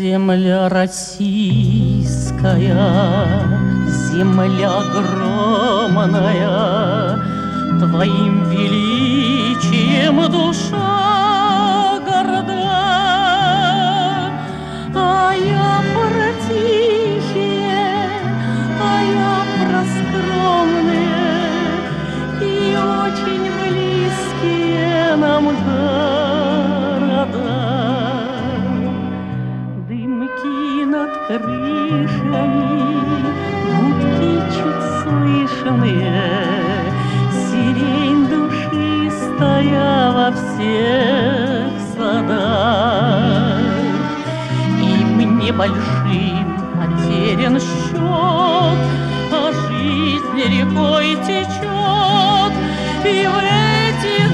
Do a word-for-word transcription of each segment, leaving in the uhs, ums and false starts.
Земля российская, земля огромная, твоим величием душа горда. А я про тихие, а я про скромные и очень близкие нам города. Дымки над крышами, гудки чуть слышные, сирень душистая во всех садах. Им небольшим потерян счет, а жизнь рекой течет и в этих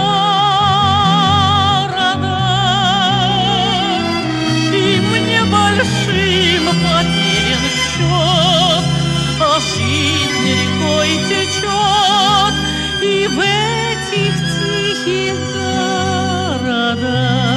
городах. Им небольшим потерян счет, а жизнь рекой течет и в этих тихих городах.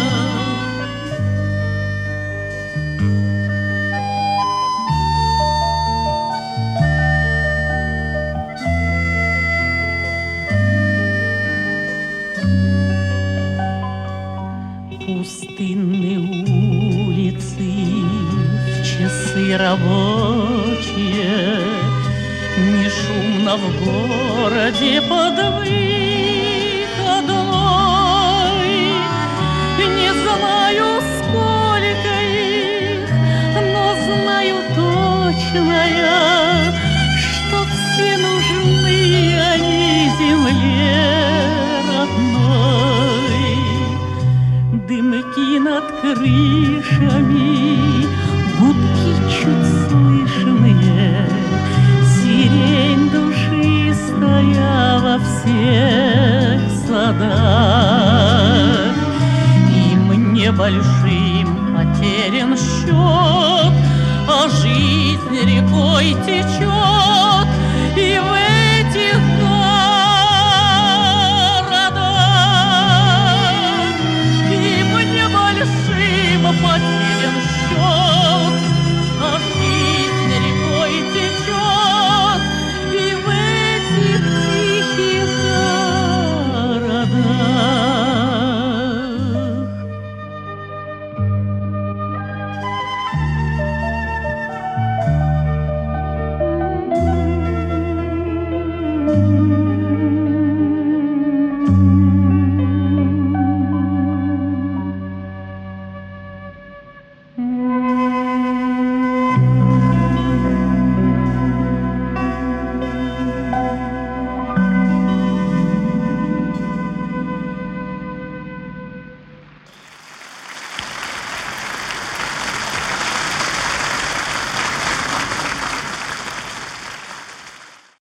Пустынные улицы в часы рабочие, не шумно в городе под выходной. Не знаю, сколько их, но знаю точно я, что все нужны они земле родной. Дымки над крышами, гудки чуть слышные, сирень душистая во всех садах. Им небольшим потерян счет, а жизнь рекой течет и в этих городах. Им небольшим потерян счет, а жизнь рекой течет и в этих тихих городах.